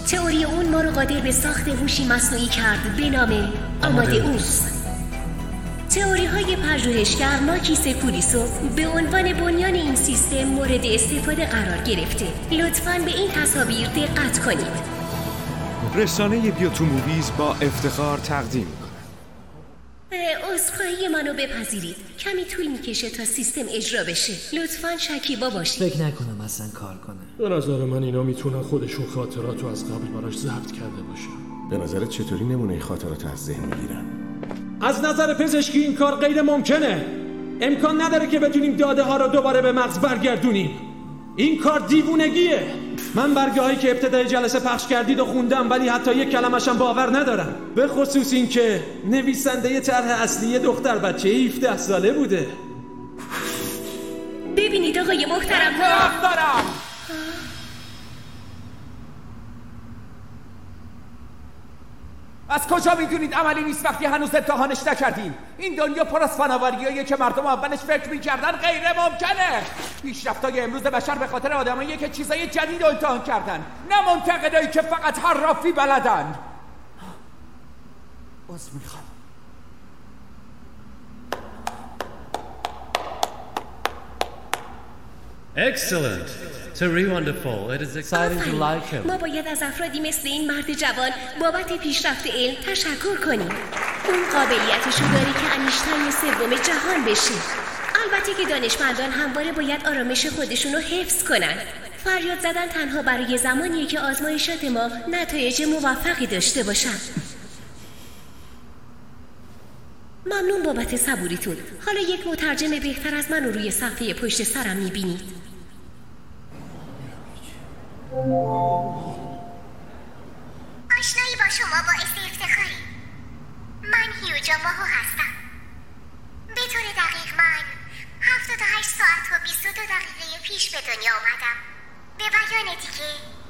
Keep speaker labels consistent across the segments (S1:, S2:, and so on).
S1: تئوری اون ما رو قادر به ساخت هوشی مصنوعی کرد به نام آماده اوس. تئوری های پژوهشگر ماکیس کوریسو به عنوان بنیان این سیستم مورد استفاده قرار گرفته. لطفاً به این تصاویر دقت کنید.
S2: رسانه بیوتو موویز با افتخار تقدیم میکنه.
S1: عذرخواهی منو بپذیرید، کمی طول میکشه تا سیستم اجرا بشه. لطفاً شکیبا باشید.
S3: فکر نکنم اصلا کار کنه.
S4: به نظر من اینا میتونن خودشون خاطراتو از قبل براش ضبط کرده باشن.
S5: به نظرت چطوری نمونه خاطرات از ذهن میگیرن؟
S4: از نظر پزشکی این کار غیر ممکنه. امکان نداره که بتونیم داده ها رو دوباره به مغز برگردونیم. این کار دیوونگیه. من برگه هایی که ابتدای جلسه پخش کردید و خوندم، ولی حتی یک کلمه‌شم باور ندارم. به خصوص این که نویسنده طرح اصلی دختر بچه 17 ساله بوده.
S1: ببینید آقای محترم،
S6: از کجا میدونید عملی نیست وقتی هنوز امتحانش نکردیم؟ این دنیا پر از فناوریاییه که مردم اولش فکر میکردن غیر ممکنه. پیشرفت‌های امروز بشر به خاطر آدماییه که چیزای جدید رو امتحان کردن، نه منتقدایی که فقط حرافی بلدن. عذر میخوام.
S7: Excellent. Very wonderful. It is exciting to like him.
S1: ما باید از افرادی مثل این مرد جوان بابت پیشرفت علم تشکر کنیم. اون قابلیتشو داره که انیشتین سوم جهان بشه. البته که دانشمندان همواره باید آرامش خودشون رو حفظ کنن. فریاد زدن تنها برای زمانیه که آزمایشات ما نتایج موفقی داشته باشن. ممنون بابت صبوریتون. حالا یک مترجم بهتر از من رو روی صفحه پشت سرم میبینید.
S8: آشنایی با شما باعث افتخاری. من هیوجا ماهو هستم. به طور دقیق من 78 ساعت و 22 دقیقه پیش به دنیا آمدم. به بیان دیگه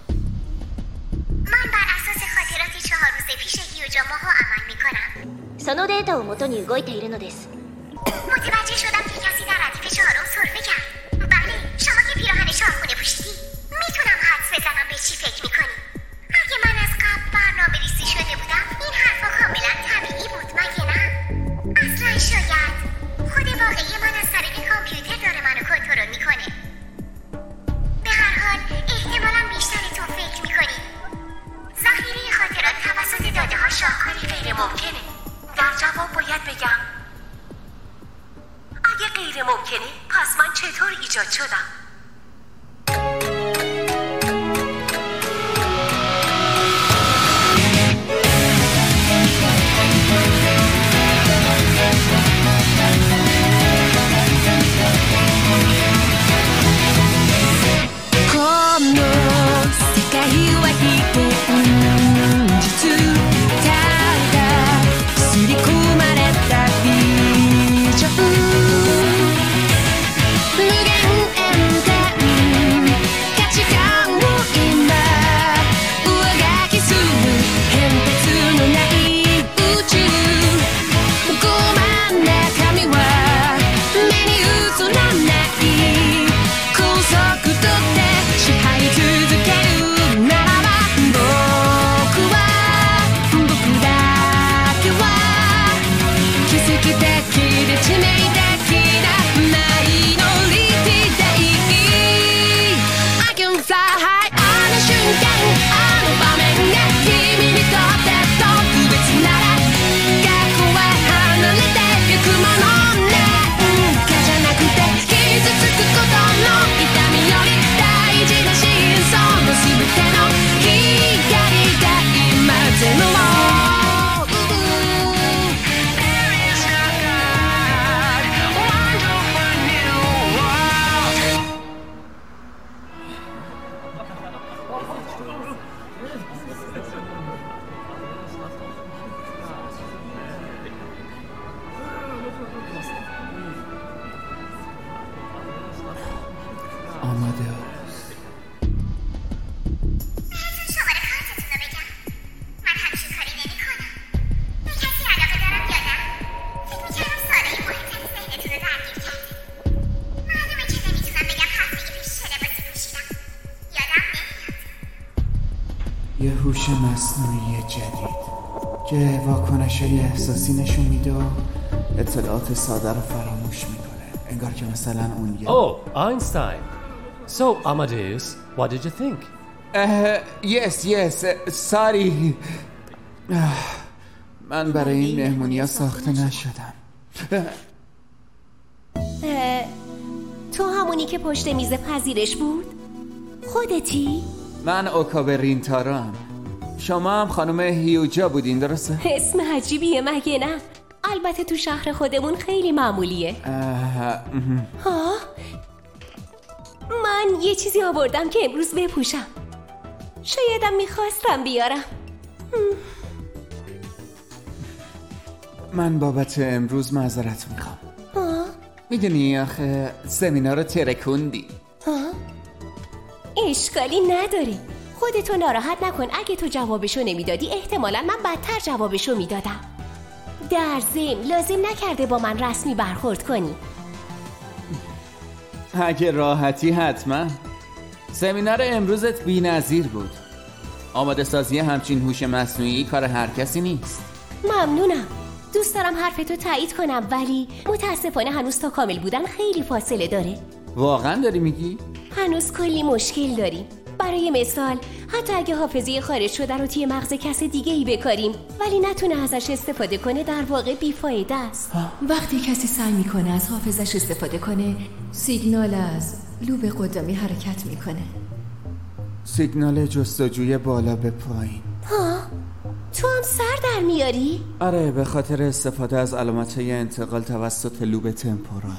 S8: من بر اساس خاطرات 4 روز پیش هیوجا ماهو عمل میکنم.
S9: そのデータを元に動いているのです。
S8: متوجه شدم که کسی در ردیف 4 سرفه کرد. بله، شما که پیراهن شاهخونه پوشیدی. میتونم حدس بزنم به چی فکر میکنی. اگه من از قبل برنامه ریزی شده بودم این حرفا کاملا طبیعی بود، مگه نه؟ اصلا شاید خود واقعی من از طریق کامپیوتر داره منو کنترل میکنه. به هر حال احتمالا بیشترتون فکر میکنید ذخیره خاطرات توسط داده ها شاهکاری غیر ممکنه. در جواب باید بگم اگه غیر ممکنه پس من چطور ایجاد شدم؟
S6: یه هوش مصنوعی جدید که واکنش‌های احساسی نشون میده و اطلاعات ساده رو فراموش میکنه. انگار که مثلا اون یه
S7: Oh, Einstein. So, Amadeus, what did you think?
S6: yes, sorry. من برای این مهمونی‌ها ساخته نشدم.
S1: تو همونی که پشت میز پذیرش بود؟ خودتی؟
S6: من اوکابه رینتارام. شما هم خانم هیوجا بودین درسته؟
S1: اسم عجیبیه مگه نه؟ البته تو شهر خودمون خیلی معمولیه. ها؟ من یه چیزی آوردم که امروز بپوشم. شایدم میخواستم بیارم.
S6: من بابت امروز معذرت میخوام. میدونی آخه سمینار رو ترکوندی.
S1: اشکالی نداره. خودتو ناراحت نکن. اگه تو جوابشو نمیدادی احتمالا من بدتر جوابشو میدادم. در ضمن لازم نکرده با من رسمی برخورد کنی.
S6: اگه راحتی حتما. سمینار امروزت بی‌نظیر بود. آماده سازی همچین هوش مصنوعی کار هر کسی نیست.
S1: ممنونم. دوست دارم حرفتو تایید کنم ولی متاسفانه هنوز تا کامل بودن خیلی فاصله داره.
S6: واقعا داری میگی؟
S1: هنوز کلی مشکل داریم. برای مثال حتی اگه حافظه خارج شده رو توی مغز کس دیگه ای بکاریم ولی نتونه ازش استفاده کنه در واقع بیفایده است.
S3: وقتی کسی سعی میکنه از حافظش استفاده کنه سیگنال از لوب قدامی حرکت میکنه.
S6: سیگنال جستجوی بالا به پایین.
S1: تو هم سر در میاری؟
S6: آره، به خاطر استفاده از علامت‌های انتقال توسط لوب تمپورال.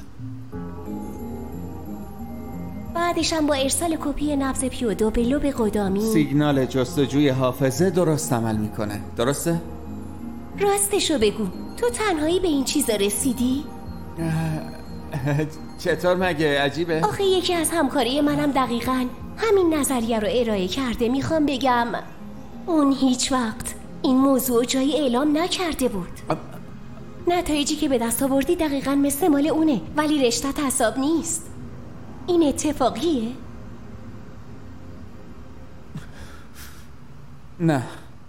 S1: بعدش هم با ارسال کپی نبض پیودو به لوب قدامی
S6: سیگنال جستجوی حافظه درست عمل میکنه. درسته؟
S1: راستشو بگو، تو تنهایی به این چیزا رسیدی؟
S6: چطور مگه؟ عجیبه.
S1: آخه یکی از همکاری منم دقیقاً همین نظریه رو ارائه کرده. میخوام بگم اون هیچ وقت این موضوع جایی اعلام نکرده بود. نتایجی که به دست آوردی دقیقاً مثل مال اونه ولی رشتت حساب نیست. این اتفاقیه؟
S6: نه.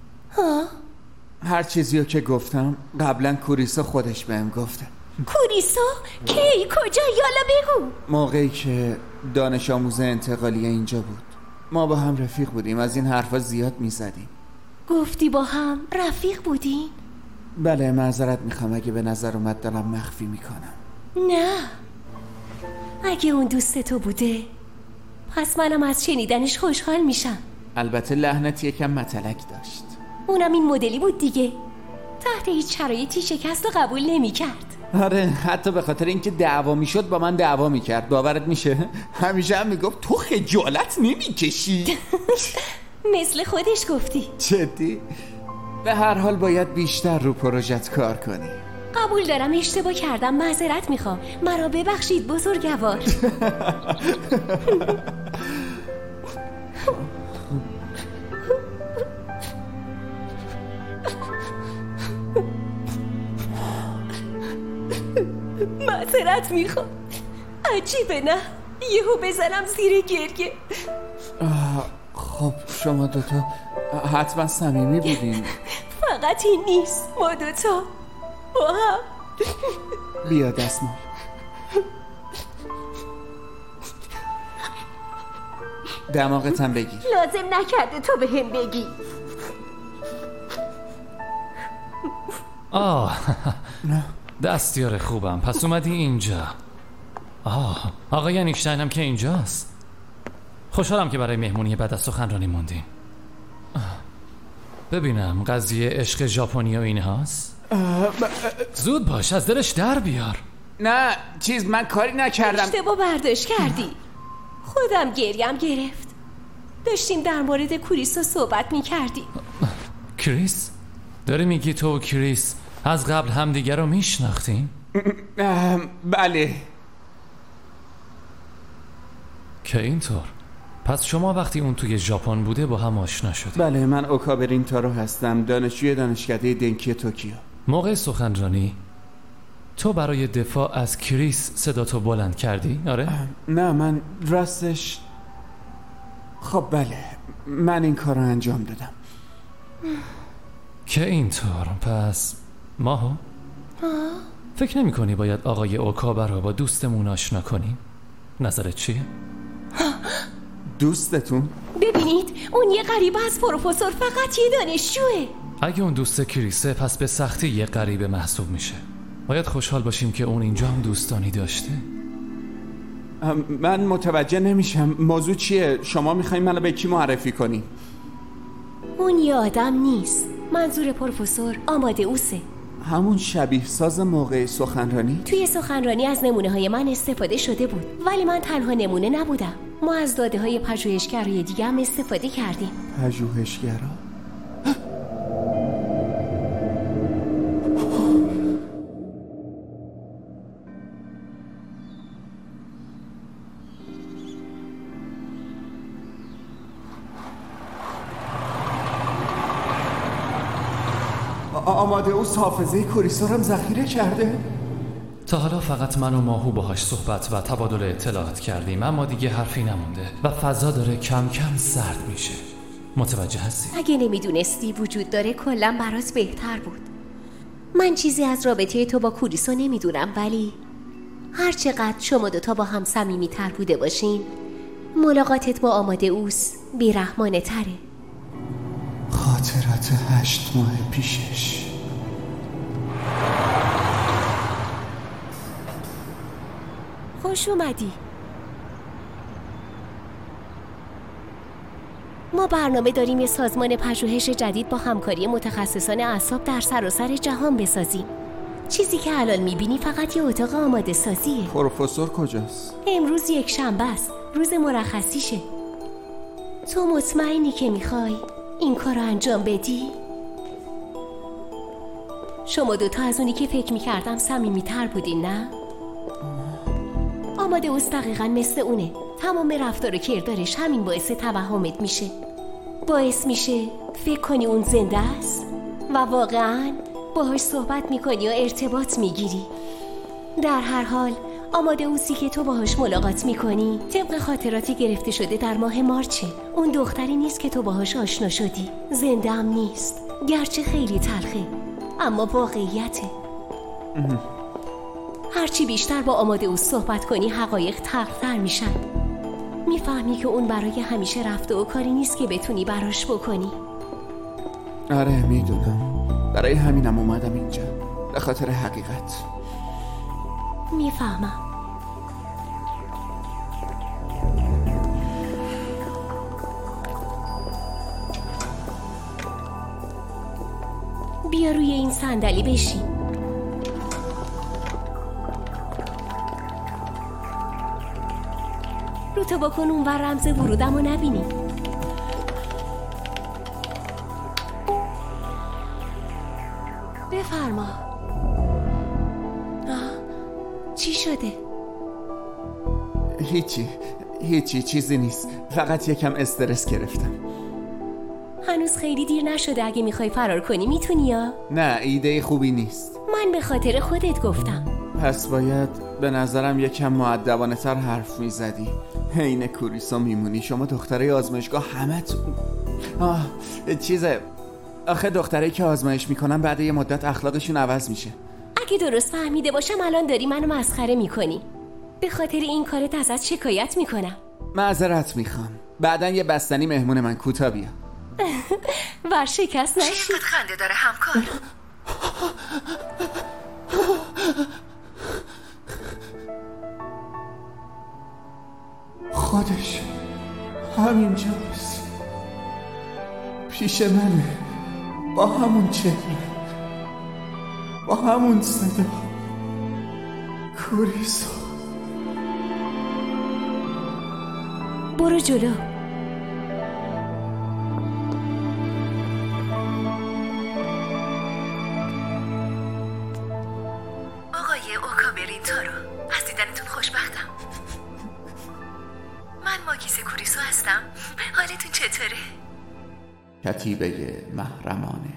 S6: هر چیزیو که گفتم قبلا کوریسا خودش بهم گفته.
S1: کوریسا؟ کی؟ کجا؟ یالا بگو.
S6: موقعی که دانش آموز انتقالیه اینجا بود ما با هم رفیق بودیم. از این حرفا زیاد میزدیم.
S1: گفتی با هم رفیق بودین؟
S6: بله، معذرت میخوام اگه به نظر اومد دارم مخفی میکنم.
S1: نه، اگه اون دوست تو بوده پس منم از شنیدنش خوشحال میشم.
S6: البته لحنت یکم متلک داشت.
S1: اونم این مدلی بود دیگه. تحت هیچ شرایطی شکست رو قبول نمیکرد.
S6: آره، حتی به خاطر اینکه دعوا میشد با من دعوا میکرد. باورت میشه؟ همیشه هم میگفت تو خجالت نمیکشی.
S1: مثل خودش گفتی.
S6: جدی؟ به هر حال باید بیشتر رو پروژت کار کنی.
S1: قبول دارم اشتباه کردم، معذرت میخوام. مرا ببخشید بزرگوار. معذرت میخوام. عجیبه نه؟ یهو بزنم زیر گریه.
S6: خب شما دوتا حتما صمیمی بودین.
S1: فقط این نیست، ما دوتا با هم.
S6: بیا دستمال. دماغتم بگیر.
S1: لازم نکرده تو به هم بگی.
S10: دستیار خوبم. پس اومدی اینجا. آقای اینشتین هم که اینجاست. خوشحالم که برای مهمونی بعد از سخنرانی موندیم. ببینم قضیه عشق ژاپنی و این هاست. زود باش، از دلش در بیار.
S6: نه من کاری نکردم.
S1: اشتباه برداشت کردی. خودم گریم گرفت. داشتیم در مورد کوریسا صحبت میکردیم.
S10: کریس؟ داری میگی تو و کریس از قبل همدیگر رو میشناختین؟
S6: بله.
S10: که اینطور؟ پس شما وقتی اون توی ژاپن بوده با هم آشنا شدید؟
S6: بله، من اوکابه رینتارو هستم، دانشجوی دانشکده دنکی توکیو.
S10: موقع سخنرانی تو برای دفاع از کریس صداتو بلند کردی؟ آره؟
S6: نه، من راستش خب بله، من این کار رو انجام دادم.
S10: که اینطور پس ماهو؟ فکر نمی کنی باید آقای اوکابه رو با دوستمون آشنا کنیم؟ نظرت چیه؟
S6: دوستتون؟
S1: ببینید اون یه غریبه از پروفسور فقط یه دانشجوه.
S10: اگه اون دوست کریسه پس به سختی یه غریبه محسوب میشه. باید خوشحال باشیم که اون اینجا هم دوستانی داشته.
S6: من متوجه نمیشم موضوع چیه؟ شما میخواین منو به کی معرفی کنی؟
S1: اون یه آدم نیست. منظور پروفسور آمادئوسه.
S6: همون شبیه ساز موقع سخنرانی؟
S1: توی سخنرانی از نمونه های من استفاده شده بود، ولی من تنها نمونه نبودم. ما از داده های پژوهشگرای دیگه هم استفاده کردیم.
S6: پژوهشگرا؟ آمادئوس حافظه کوریسو رو هم ذخیره کرده؟
S10: تا حالا فقط من و ماهو باهاش صحبت و تبادل اطلاعات کردیم، اما دیگه حرفی نمونده و فضا داره کم کم سرد میشه. متوجه هستی؟
S1: اگه نمیدونستی وجود داره کلاً برات بهتر بود. من چیزی از رابطه تو با کوریسو نمیدونم، ولی هر چقدر شما دوتا با هم صمیمی‌تر بوده باشین، ملاقاتت با آمادئوس بیرحمانه تره.
S6: خاطرات 8 ماه پیشش.
S1: خوش اومدی. ما برنامه داریم یه سازمان پژوهش جدید با همکاری متخصصان اعصاب در سراسر جهان بسازیم. چیزی که الان میبینی فقط یه اتاق آماده سازیه.
S6: پروفسور کجاست؟
S1: امروز یک شنبه است، روز مرخصیشه. تو مطمئنی که میخوای این کار رو انجام بدی؟ شما دوتا از اونی که فکر میکردم صمیمی‌تر بودین، نه؟ آمادئوس دقیقاً مثل اونه. تمام رفتار و کردارش همین باعث توهمت میشه. باعث میشه فکر کنی اون زنده است و واقعاً باهاش صحبت میکنی و ارتباط میگیری. در هر حال آمادئوسی که تو باهاش ملاقات میکنی طبق خاطراتی گرفته شده در ماه مارچه. اون دختری نیست که تو باهاش آشنا شدی. زنده هم نیست، گرچه خیلی تلخه، اما واقعیته. هرچی بیشتر با آمادئوس صحبت کنی حقایق تلختر میشن. میفهمی که اون برای همیشه رفته و کاری نیست که بتونی براش بکنی.
S6: آره میدونم، برای همینم اومدم اینجا، به خاطر حقیقت.
S1: میفهمم. بیا روی این صندلی بشین. رو تو بکن اون ور رمز ورودم رو نبینی. بفرما. چی شده؟
S6: هیچی چیزی نیست، فقط یکم استرس گرفتم.
S1: هنوز خیلی دیر نشده. اگه میخوای فرار کنی میتونی یا؟
S6: نه ایده خوبی نیست.
S1: من به خاطر خودت گفتم.
S6: پس باید به نظرم یکم مؤدبانه تر حرف میزدی. حین کوریسو میمونی. شما دختره آزمایشگاه همتون آخه دختره که آزمایش میکنن بعد یه مدت اخلاقشون عوض میشه.
S1: اگه درست فهمیده باشم الان داری منو مسخره میکنی. به خاطر این کارت ازت شکایت میکنم.
S6: معذرت میخوام. بعدن یه بستنی مهمون من کوتا بیا.
S1: ورشکست نشی.
S3: چقدر خنده داره همکار.
S6: خودش همینجاست، پیش منه، با همون چهره، با همون صدا. کوریسو.
S1: برو جلو.
S3: آقای اوکابرین تارو، از دیدنتون خوشبختم. من ماکیس کوریسو هستم. حالتون چطوره؟
S6: کتیبه محرمانه.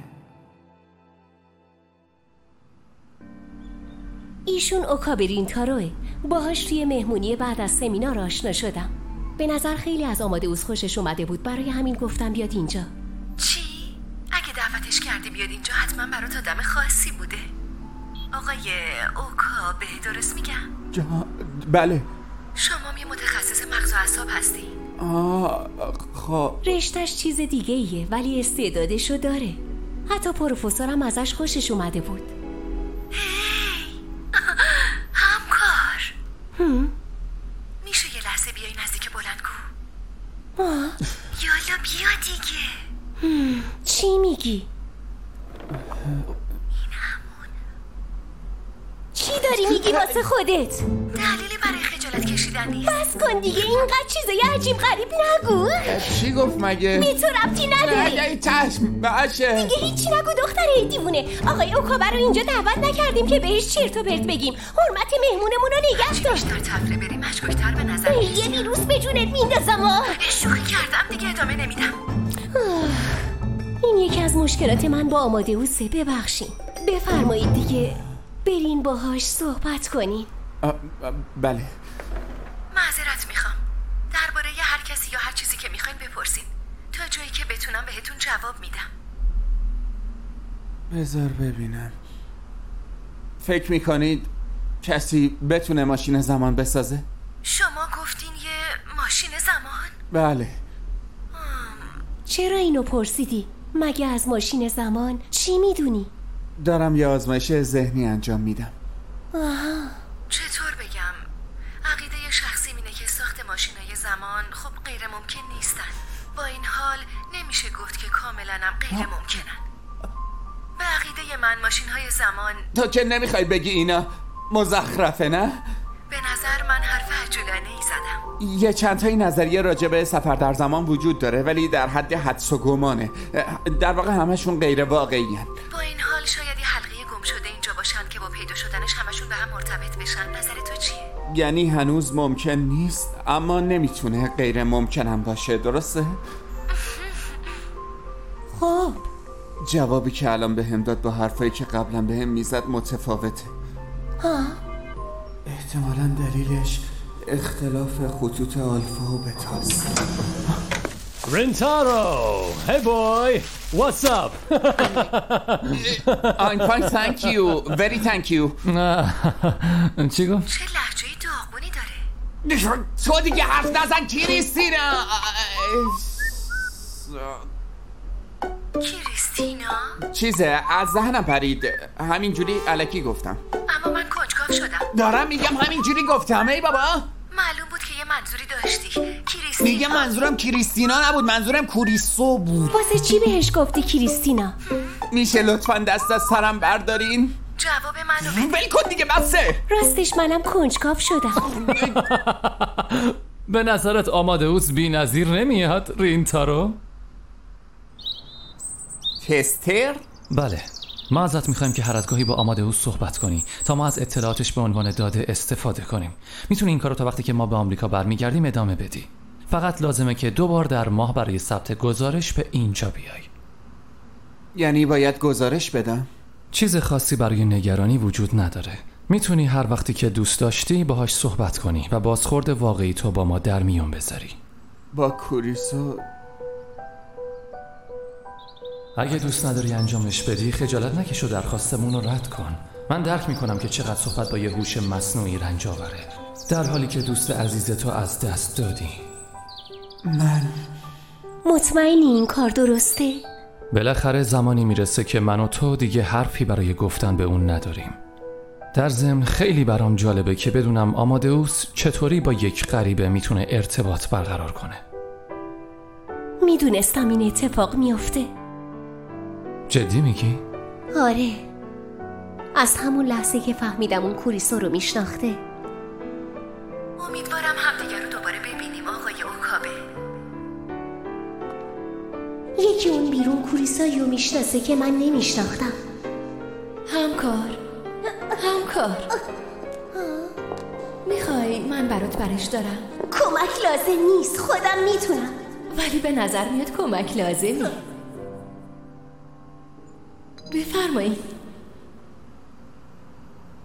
S1: ایشون اوکابرین تاروه. باهاش توی مهمونی بعد از سمینار آشنا شدم. به نظر خیلی از آمادئوس خوشش اومده بود، برای همین گفتم بیاد اینجا.
S3: چی؟ اگه دعوتش کردی بیاد اینجا حتما برات آدم خاصی بوده. آقای اوکابه، درست میگم؟
S6: بله.
S3: شما یه متخصص مغز و اعصاب هستی؟
S6: خب
S1: رشتهش چیز دیگه ایه ولی استعدادشو داره. حتی پروفسورم ازش خوشش اومده بود.
S3: همکار میشه یه لحظه بیای نزدیک بلندگو؟ یالا بیا دیگه.
S1: چی میگی؟
S3: این همون.
S1: چی داری میگی واسه خودت؟
S3: دلیلی برای خجالت کشیدن نیست.
S1: بس کن دیگه، اینقدر چیزای عجیب غریب نگو.
S6: چی گفت مگه؟
S1: بی تو ربطی نداری.
S6: نه چشم باشه
S1: دیگه هیچی نگو دختره دیوونه. آقای اوکابه رو اینجا دعوت نکردیم که بهش چرت و پرت بگیم. حرمت مهمونمون رو نگه دار.
S3: بیشتر تفره بری مشکوک‌تر به نظر میاد.
S1: یه ویروس به جونت میندازم.
S3: شوخی کردم دیگه، ادامه نمیدم.
S1: این یکی از مشکلات من با آمادئوسه، ببخشین. بفرمایید دیگه برین باهاش صحبت کنین.
S6: بله.
S3: معذرت میخوام. درباره هر کسی یا هر چیزی که میخواین بپرسین تا جایی که بتونم بهتون جواب میدم.
S6: بذار ببینم. فکر میکنید کسی بتونه ماشین زمان بسازه؟
S3: شما گفتین یه ماشین زمان؟
S6: بله.
S1: چرا اینو پرسیدی؟ مگه از ماشین زمان چی میدونی؟
S6: دارم یه آزمایش ذهنی انجام میدم.
S3: چطور بگم؟ عقیده شخصی اینه که ساخت ماشینای زمان خب غیر ممکن نیستن. با این حال نمیشه گفت که کاملا هم غیر ممکنن. به عقیده من ماشینهای زمان...
S6: تو که نمیخوای بگی اینا مزخرفه نه؟
S3: به نظر من حرف عجولانه‌ای زدم.
S6: یه چند تایی نظریه راجع به سفر در زمان وجود داره ولی در حد حدس و گمانه. در واقع همشون غیر واقعی هن.
S3: با این حال شاید یه حلقه گم شده اینجا باشن که با پیدا شدنش همشون به هم مرتبط بشن. نظر تو چیه؟
S6: یعنی هنوز ممکن نیست اما نمیتونه غیر ممکنم باشه، درسته؟
S1: خب
S6: جوابی که الان بهم داد با حرفایی که قبلا بهم میزد متفاوته. احتمالاً دلیلش اختلاف خطوط آلفا و بتاست.
S10: رینتارو! Hey boy! What's up?
S6: I'm fine, thank you. Very thank you. چی گفت؟
S3: چه لهجه داغونی داره.
S6: تو دیگه حرف نزن کریستینا.
S3: کریستینا؟
S6: چیزه از ذهنم پرید، همینجوری الکی گفتم.
S3: اما من کنجکاو شدم.
S6: دارم میگم همینجوری گفتم. ای بابا
S3: معلوم بود که یه منظوری داشتی. کریستینا.
S6: میگه منظورم کریستینا نبود، منظورم کوریسو بود.
S1: واسه چی بهش گفتی کریستینا؟
S6: میشه لطفاً دست از سرم بردارین؟
S3: جواب منو بده.
S6: ول کن دیگه بسه.
S1: راستش منم کنجکاو شدم.
S10: به نظرت آمادئوس بی نظیر نمیاد رینتارو؟
S6: تستر؟
S10: بله، ما ازت میخوایم که هر از گاهی با آمادئوس صحبت کنی تا ما از اطلاعاتش به عنوان داده استفاده کنیم. میتونی این کارو تا وقتی که ما به آمریکا برمیگردیم ادامه بدی. فقط لازمه که 2 بار در ماه برای ثبت گزارش به اینجا بیای.
S6: یعنی باید گزارش بدم؟
S10: چیز خاصی برای نگرانی وجود نداره. میتونی هر وقتی که دوست داشتی باهاش صحبت کنی و بازخورد واقعی تو با ما در میون بذاری.
S6: با کوریسو
S10: اگه دوست نداری انجامش بدی خجالت نکش و درخواستمون رو رد کن. من درک میکنم که چقدر صحبت با یه هوش مصنوعی رنج آوره، در حالی که دوست عزیز تو از دست دادی.
S6: من
S1: مطمئنی این کار درسته؟
S10: بالاخره زمانی میرسه که من و تو دیگه حرفی برای گفتن به اون نداریم. در ضمن خیلی برام جالبه که بدونم آمادئوس چطوری با یک غریبه میتونه ارتباط برقرار کنه.
S1: میدونستم این اتفاق میفته.
S10: جدی میگی؟
S1: آره، از همون لحظه که فهمیدم اون کوریسو رو میشناخته.
S3: امیدوارم همدیگه رو دوباره ببینیم آقای اوکابه.
S1: یکی اون بیرون کوریسایی رو میشناسه که من نمیشناختم. همکار میخوای من برش دارم؟ کمک لازم نیست، خودم میتونم.
S3: ولی به نظر میاد کمک لازمی. بفرمایید.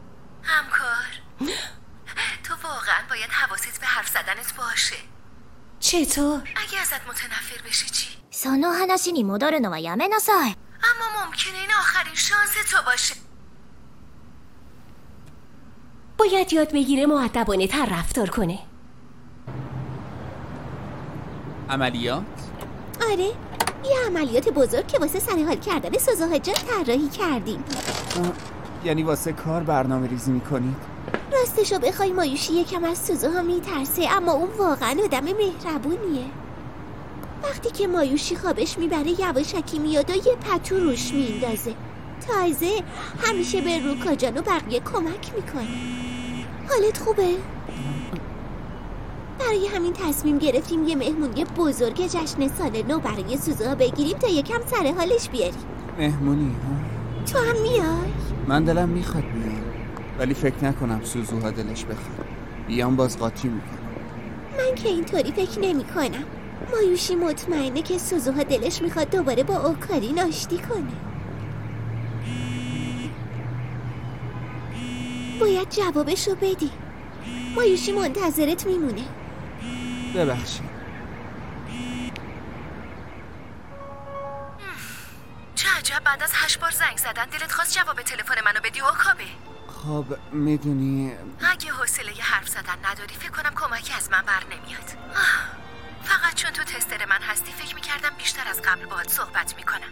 S3: همکار، تو واقعا باید حواست به حرف زدنت باشه.
S1: چطور؟
S3: اگه ازت متنفر بشه چی؟
S9: その話に戻るのはやめなさい
S3: اما ممکنه این آخرین شانس تو باشه.
S1: باید یاد بگیره مؤدبانه تر رفتار کنه.
S6: عملیات؟
S8: آره، یه عملیات بزرگ که واسه سرحال کردن سوزوها جان طراحی کردیم.
S6: یعنی واسه کار برنامه ریزی میکنید؟
S8: راستشو بخوای مایوشی یکم از سوزوها میترسه، اما اون واقعا آدم مهربونیه. وقتی که مایوشی خوابش میبره یواشکی میاد و یه پتو روش میندازه. تازه همیشه به روکا جان و بقیه کمک میکنه. حالت خوبه؟ برای همین تصمیم گرفتیم یه مهمونی بزرگ جشن سال نو برای سوزوها بگیریم تا یکم سر حالش بیاریم.
S6: مهمونی ها؟
S8: تو هم میای؟
S6: من دلم میخواد بیام، ولی فکر نکنم سوزوها دلش بخواد. بیام باز قاطی میکنم.
S8: من که اینطوری فکر نمی کنم. مایوشی مطمئنه که سوزوها دلش میخواد دوباره با اوکارین آشتی کنه. باید جوابشو بدی. مایوشی منتظرت میمونه.
S6: ببخشید.
S3: چه عجب بعد از 8 بار زنگ زدن دلت خواست جواب تلفن منو بدی اوکابه.
S6: خب میدونی
S3: اگه حوصله حرف زدن نداری فکر کنم کمکی از من بر نمیاد. فقط چون تو تستر من هستی فکر میکردم بیشتر از قبل باهات صحبت میکنم.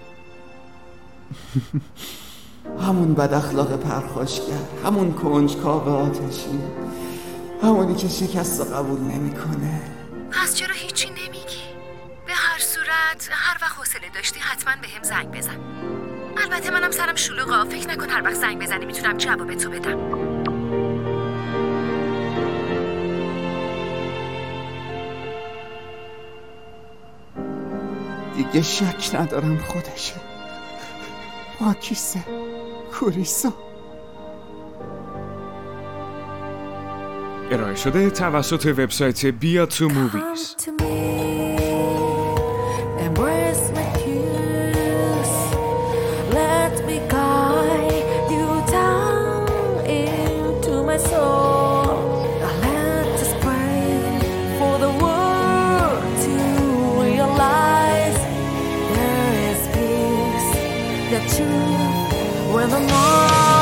S6: همون بد اخلاق پرخاشگر، همون کنجکاو آتشی، همونی که شکست رو قبول نمیکنه.
S3: پس چرا هیچی نمیگی؟ به هر صورت هر وقت حوصله داشتی حتما بهم زنگ بزن. البته منم سرم شلوغه، فکر نکن هر وقت زنگ بزنی میتونم جواب تو بدم.
S6: دیگه شک ندارم خودشه. آکیسه کوریسا.
S2: ارائه شده توسط وبسایت بیا تو موویز.
S11: When the morning